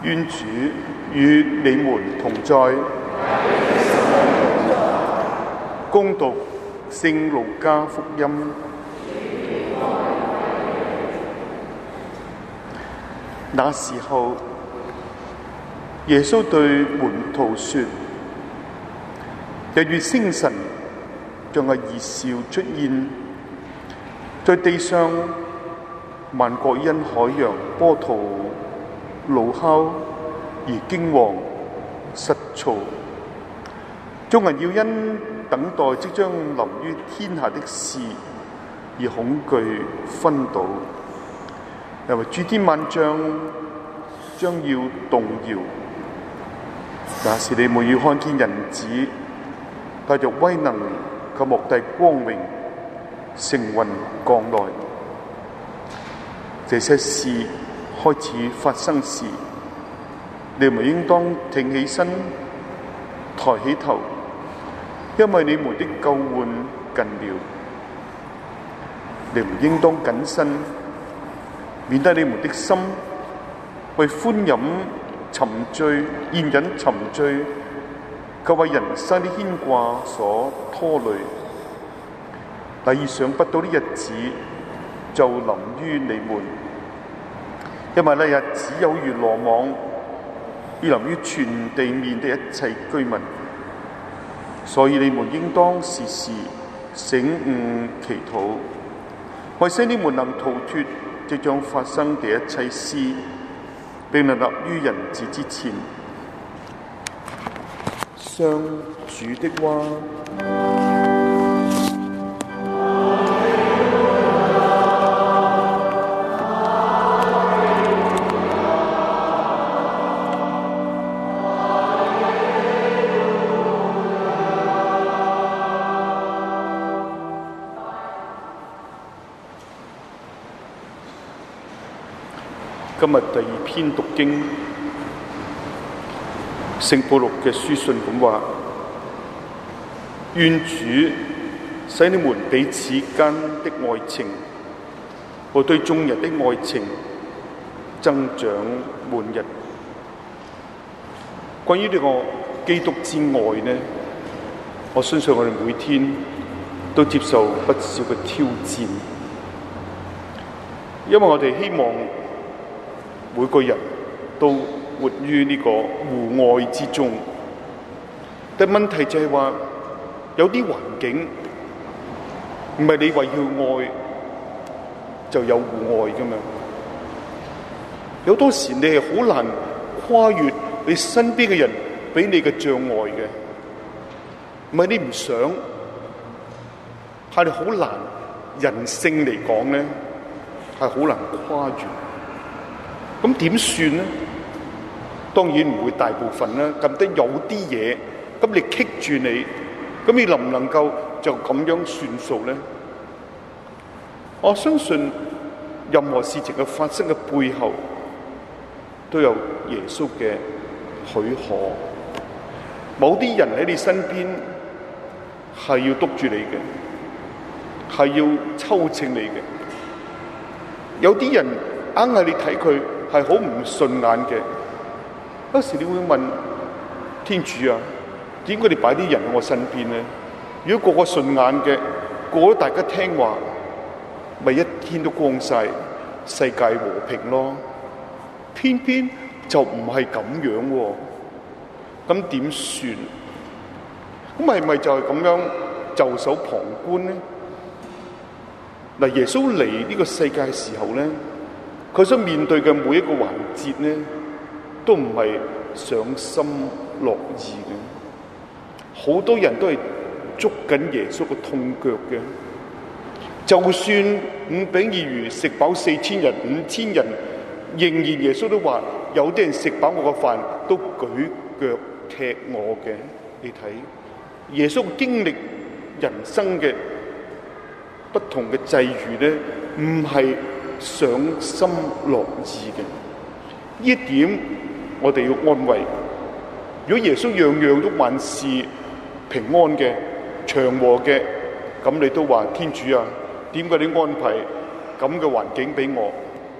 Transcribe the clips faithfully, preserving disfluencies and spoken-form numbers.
願主與你們同在。恭讀聖路加福音。那時候，耶穌對門徒說：日月星辰像係異兆出現，在地上萬國因海洋波濤怒吼而驚惶失措，眾人要因等待即將臨於天下的事而恐懼昏倒，因為諸天萬象將要動搖。那時你們要看見人子帶着威能及莫大光榮乘雲降來。這些事開始發生時，你們應當挺起身，抬起頭，因為你們的救援近了。你們應當謹慎，免得你們的心為歡飲沉醉、宴飲沉醉，及為人生的牽掛所拖累。那意想不到的日子就臨於你們，因為那日子有如羅網，要臨於全地面的一切居民。所以你們應當時時醒悟祈禱，為使你們能逃脫即將發生的一切事，並能立於人子之前。上主的話。今日第二篇讀經，聖保祿嘅書信咁話：願主使你們彼此間的愛情和對眾人的愛情增長滿溢。關於呢個基督之愛呢，我相信我哋每天都接受不少嘅挑戰，因為我哋希望每個人都活於呢個互愛之中，但問題就係話，有啲環境唔係你為要愛就有互愛噶嘛。有多時你係好難跨越你身邊嘅人俾你嘅障礙嘅，唔係你唔想，係你好難，人性嚟講咧係好難跨越。咁點算呢？當然唔會大部分啦，咁得有啲嘢，咁你棘住你，咁你能唔能夠就咁樣算數呢？我相信任何事情嘅發生嘅背後，都有耶穌嘅許可。某啲人喺你身邊係要督住你嘅，係要抽秤你嘅。有啲人硬係你睇佢係好唔順眼嘅，有時你會問天主啊，點解你擺啲人喺我身邊咧？如果個個順眼嘅，個個大家聽話，咪一天都光晒，世界和平咯。偏偏就唔係咁樣喎，咁點算？咁係咪就係咁樣袖手旁觀咧？嗱，耶穌嚟呢個世界嘅時候咧，佢所面對嘅每一個環節咧，都唔係賞心樂意嘅。好多人都係捉緊耶穌嘅痛腳嘅。就算五餅二魚食飽四千人、五千人，仍然耶穌都話：有啲人食飽我個飯都舉腳踢我嘅。你睇耶穌經歷人生嘅不同嘅際遇咧，唔係賞心樂意嘅。呢一點我哋要安慰。如果耶穌樣樣都萬事平安嘅、祥和嘅，咁你都話天主啊，點解你安排咁嘅環境俾我？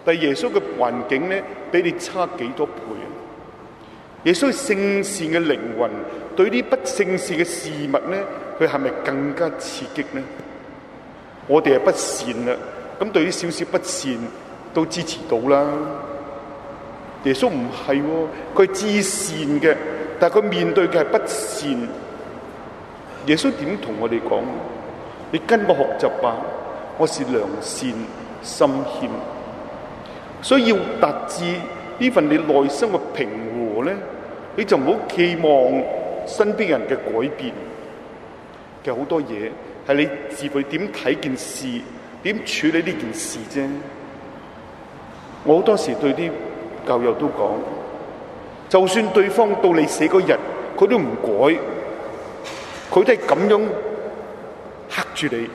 但係耶穌嘅環境咧，比你差幾多倍啊！耶穌聖善嘅靈魂對啲不聖善嘅事物咧，佢係咪更加刺激呢？我哋係不善啦，咁對於少少不善都支持到啦。耶穌唔係喎，佢至善嘅，但係佢面對嘅係不善。耶穌點同我哋講？你跟我學習吧，我是良善心謙。所以要達至呢份你內心嘅平和咧，你就唔好期望身邊人嘅改變。其實好多嘢係你自己點睇件事，點處理呢件事啫。我好多時對啲教友都講，就算對方到你死嗰日，佢都唔改，佢都係咁樣克住你，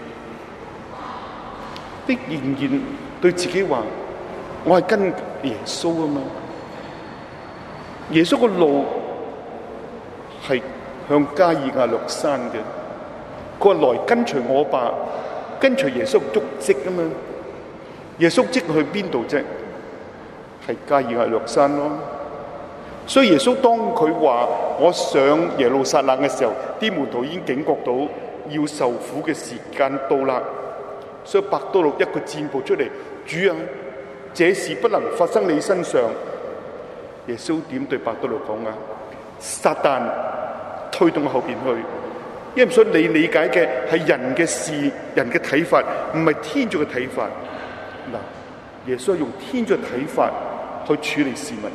你仍然對自己話：我係跟耶穌啊嘛。耶穌個路係向加爾亞略山嘅。佢話：來跟隨我吧，跟隨耶穌足跡啊嘛。耶穌跡去邊度啫？係加爾亞略山咯。所以耶穌當佢話我上耶路撒冷嘅時候，啲門徒已經警覺到要受苦嘅時間到啦。所以伯多祿一個箭步出嚟：主啊，這事不能發生你身上。耶穌點對伯多祿講啊？撒旦，推動後邊去。因為所以你理解嘅係人嘅事、人嘅睇法，唔係天主嘅睇法。嗱，耶穌用天主嘅睇法去處理事物。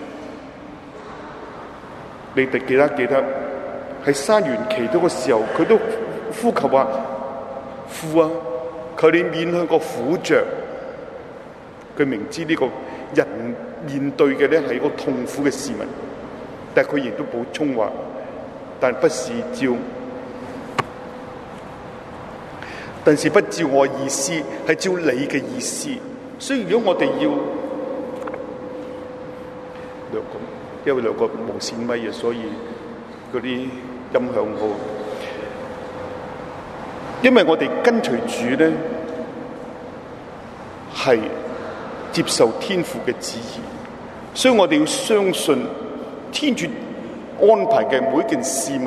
你哋記得記得喺山園祈禱嘅時候，佢都呼求話：父啊，求你免去個苦着。佢明知呢個人面對嘅咧係一個痛苦嘅事物，但係佢亦都補充話：但不是照。但是不照我意思，係照你嘅意思。所以如果我哋要兩個，因為兩個無線咪啊，所以嗰啲音響好。因為我哋跟隨主咧，係接受天父嘅旨意，所以我哋要相信天主安排嘅每一件事物。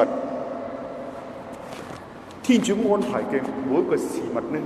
天主安排嘅每一個事物咧，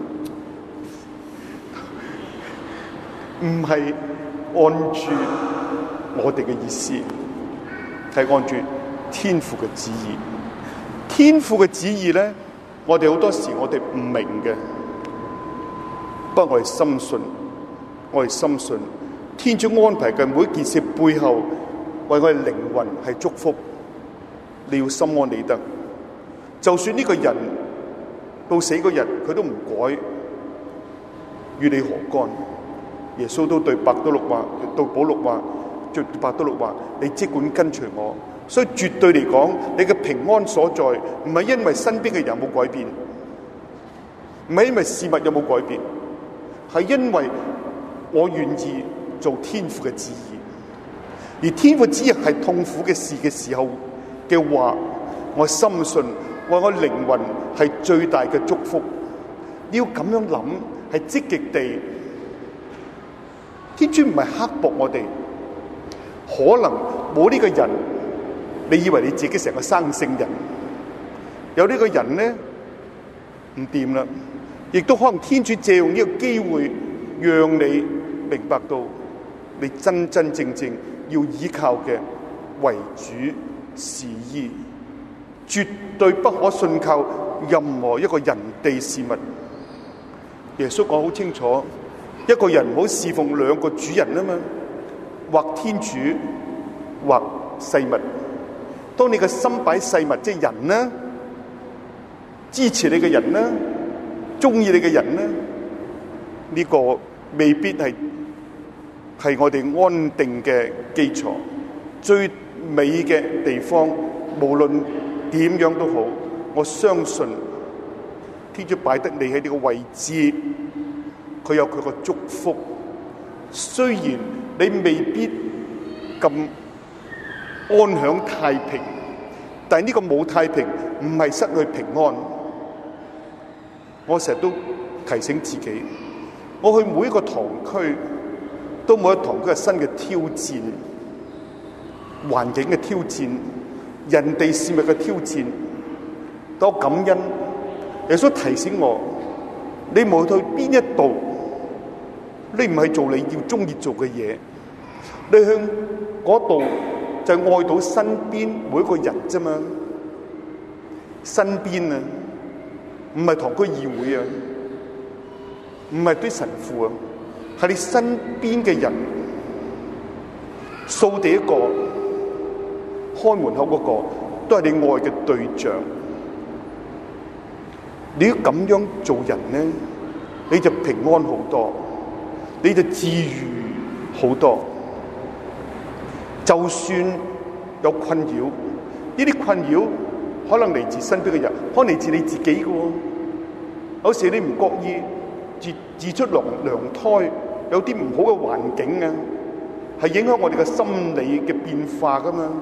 唔係按住我哋嘅意思，係按住天父嘅旨意。天父嘅旨意咧，我哋好多時我哋唔明嘅，不過我哋深信，我哋深信天主安排嘅每一件事背後，為我哋靈魂係祝福。你要心安理得，就算呢個人到死嗰日佢都唔改，與你何干？耶穌都對伯多祿話，對保祿話，對伯多祿話：你即管跟隨我。所以絕對嚟講，你嘅平安所在，唔係因為身邊嘅人有冇改變，唔係因為事物有冇改變，係因為我願意做天父嘅旨意。而天父旨意係痛苦嘅事嘅時候嘅話，我深信為我靈魂係最大嘅祝福。你要咁樣諗，係積極地。天主唔係刻薄我哋，可能冇呢個人，你以為你自己成個生聖人，有呢個人咧唔掂啦，亦都可能天主借用呢個機會，讓你明白到你真真正正要依靠嘅為主是依，絕對不可信靠任何一個人地事物。耶穌講好清楚，一個人唔好侍奉兩個主人啊嘛，或天主或世物。當你嘅心擺世物，即係人啦，支持你嘅人啦，中意你嘅人啦，呢個未必係係我哋安定嘅基礎。最美嘅地方，無論點樣都好，我相信天主擺得你喺呢個位置，佢有佢個祝福。雖然你未必咁安享太平，但係呢個冇太平唔係失去平安。我成日都提醒自己，我去每一個堂區， 都每一堂都係新嘅挑戰，環境嘅挑戰，人哋事物嘅挑戰。當我感恩，耶穌提醒我，你無論去邊一度，你唔係做你要中意做嘅嘢，你向嗰度就係愛到身邊每一個人啫嘛。身邊啊，唔係堂區議會啊，唔係啲神父啊，係你身邊嘅人，掃地一個，開門口嗰個，都係你愛嘅對象。你要咁樣做人呢，你就平安好多，你就治癒好多。就算有困擾，呢啲困擾可能嚟自身邊嘅人，可能嚟自你自己嘅喎。有時你唔覺意自自出娘娘胎，有啲唔好嘅環境啊，係影響我哋嘅心理嘅變化噶嘛。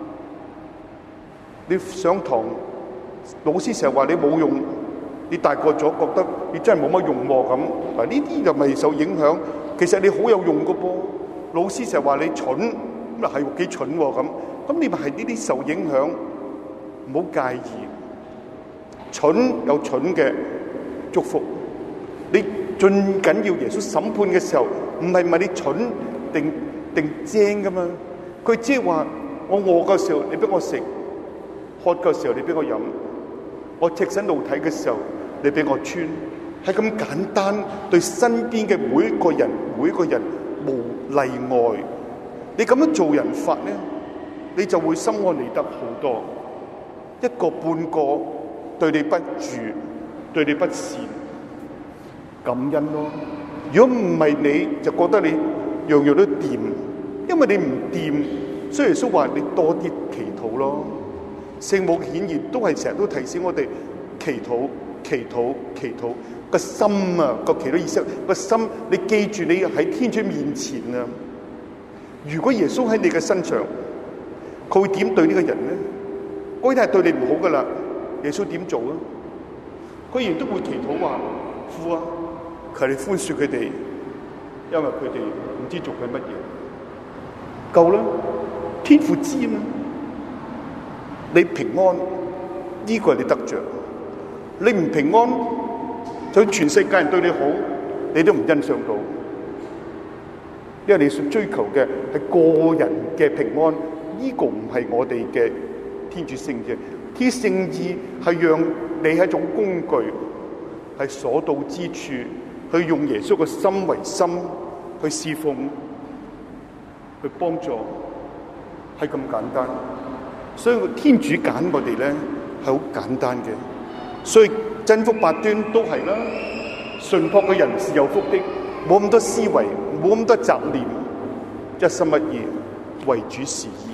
你上堂，老師成日話你冇用，你大個咗覺得你真係冇乜用喎咁。嗱，呢啲就咪受影響。其實你好有用噶噃。老師成日話你蠢，咁啊係幾蠢喎咁。咁你咪係呢啲受影響，唔好介意。蠢有蠢嘅祝福。你最緊要耶穌審判嘅時候，唔係問你蠢定定精噶嘛？佢即係話我餓嘅時候，你俾我食；渴嘅時候，你俾我飲；我赤身露體嘅時候，你俾我穿。係咁簡單，對身邊嘅每一個人，每一個人無例外。你咁樣做人法咧，你就會心安理得好多。一個半個對你不住，對你不善，感恩咯。如果唔係，你就覺得你樣樣都掂，因為你唔掂，所以耶穌話你多啲祈禱咯。聖母顯現都係成日都提醒我哋祈禱、祈禱、祈禱。個心啊，個祈禱意思，個心你記住你喺天主面前啊。如果耶穌喺你嘅身上，佢會點對呢個人咧？嗰啲係對你唔好噶啦，耶穌點做啊？佢仍然都會祈禱話：父啊，求你寬恕佢哋，因為佢哋唔知做緊乜嘢。夠啦，天父知啊嘛。你平安，呢個係你得着。你唔平安，就算全世界人對你好，你都唔欣賞到。因為你所追求嘅係個人嘅平安，呢個唔係我哋嘅天主聖意。天主聖意係讓你係一種工具，係所到之處去用耶穌嘅心為心去侍奉、去幫助，係咁簡單。所以天主揀我哋咧係好簡單嘅。所以真福八端都係啦，純樸嘅人是有福的，冇咁多思維，冇咁多雜念，一心一意為主事意。